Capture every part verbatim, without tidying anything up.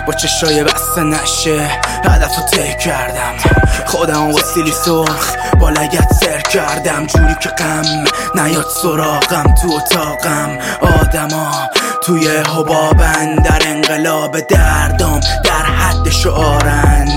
با چشای بسته نشه هدف رو طی کردم، خودم با سیلی سرخ با لگت سر کردم، جوری که غم نیاد سراغم تو اتاقم. آدما توی حبابن، در انقلاب دردم در حد شعارن،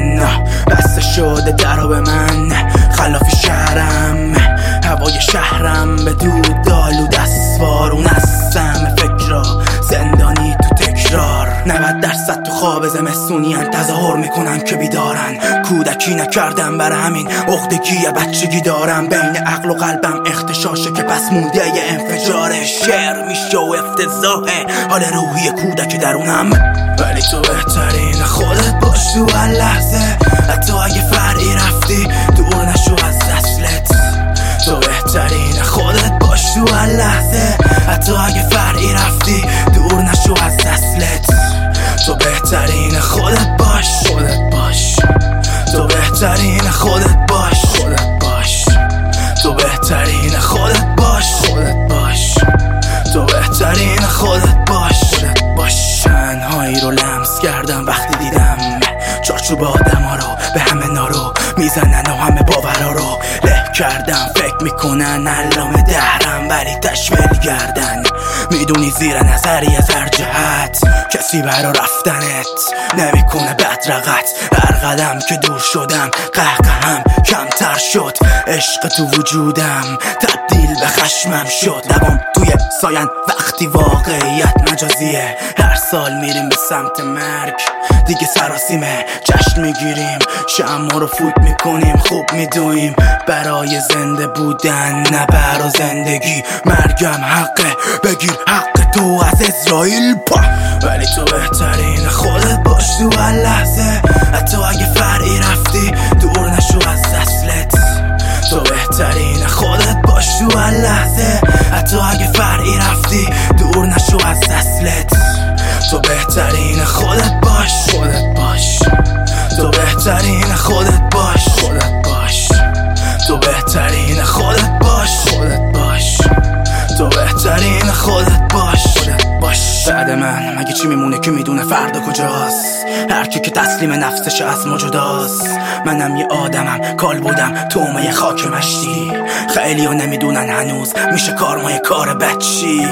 بسته شده درو به من خلاف شهرم، هوای شهرم به دود دالود اسوارون هستم، فکرا زندانی تو تکرار. نود درصد تو خواب زمستونی ان تظاهر میکنن که بیدارن، کودکی نکردم بر همین عقدگی بچگی دارم، بین عقل و قلبم اختشاشه که پس مونده یه انفجاره، شعر میشه و افتضاحه حال روحی کودک درونم. ولی تو بهترین خودت باش تو هر لحظه، حتی اگه فرعی رفتی دور نشو از اصلت. تو بهترین خودت باش تو هر لحظه، حتی اگه فرعی رفتی دور نشو از اصلت. تو بهترین خودت باش، خودت باش. تو بهترین خودت باش، خودت باش. تو بهترین خودت باش، خودت باش. تو بهترین خودت باش، خودت باش. تنهایی رو لمس کردم وقتی دیدم چارچوب آدم ها رو به همه نارو میزنن و همه باورا رو له کردم، فکر میکنن علامه دهرم ولی تشویل گردن. میدونی زیر نظری از هر جهت کسی برا رفتنت نمیکنه بدرقت، هر قدم که دور شدم قهقهم کمتر شد، عشق تو وجودم تبدیل به خشمم شد. لبام توی ساین وقتی واقعیت مجازیه، هر سال میریم به سمت مرگ دیگه سراسیمه، جشن میگیریم شمع رو فوت میکنیم، خوب میدویم برای زنده بودن نه برا زندگی، مرگم حقه بگیر حق تو از اسرائیل پا. ولی تو بهترین خودت باش تو هر لحظه، حتی اگه فرعی رفتی دور نشو از اصلت. تو بهترین خودت باش تو هر لحظه، حتی اگه فرعی رفتی دور نشو از اصلت. تو بهترین خودت باش، خودت باش. تو بهترین خودت باش، خودت باش. تو بهترین خودت باش، خودت باش. تو بهترین خودت باش، خودت باش. بعد من مگه چی میمونه که میدونه فردا کجاست؟ هر کی که تسلیم نفسش از ما جداست. منم یه آدمم کال بودم تومه خاک مشتی، خیلی ها نمیدونن هنوز میشه کارمای کار بچی.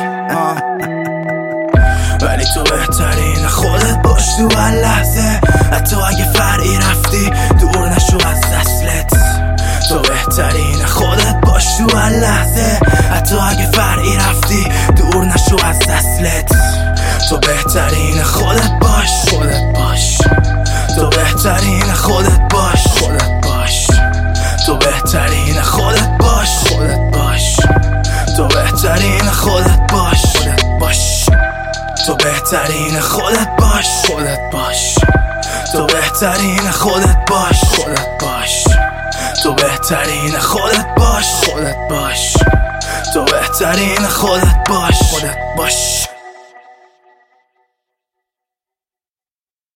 ولی تو بهترین خودت باش تو هر لحظه، حتی اگه فرعی رفتی دور نشو از اصلت. تو بهترین خودت باش تو هر لحظه، حتی اگه فرعی رفتی دور نشو از اصلت. تو بهترین خودت باش، خودت باش. تو بهترین خودت باش، خودت باش. تو بهترین خودت باش، خودت باش. تو بهترین خودت باش، خودت باش. تو بهترین خودت باش، خودت باش. تو بهترین خودت باش، خودت باش. تو بهترین خودت باش، خودت باش. تو بهترین خودت باش، خودت باش.